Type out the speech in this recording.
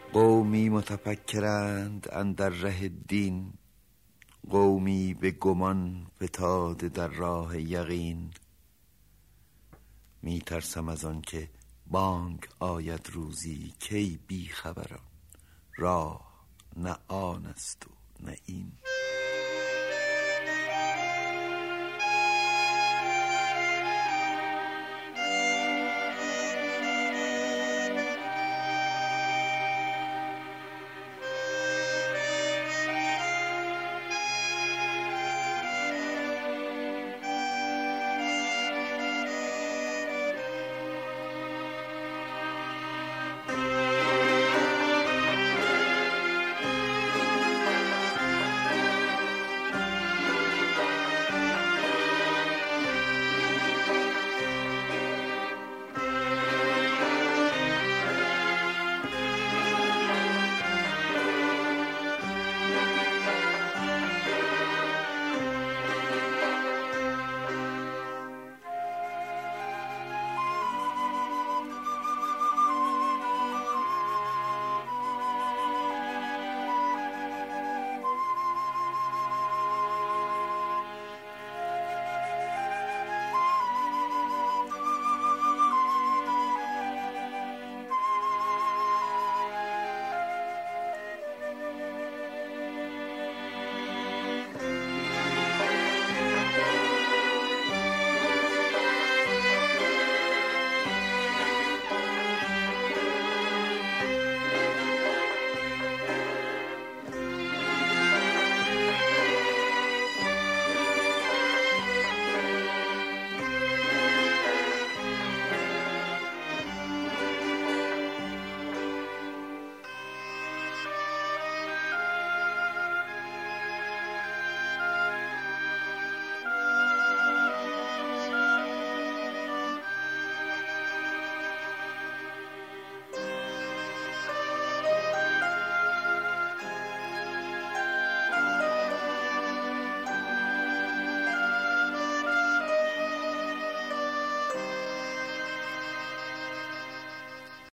قومی متفکرند اندر ره دین، قومی به گمان فتاده در راه یقین. می ترسم از آن که بانگ آید روزی، کی بی خبران راه نه آن است و نه این.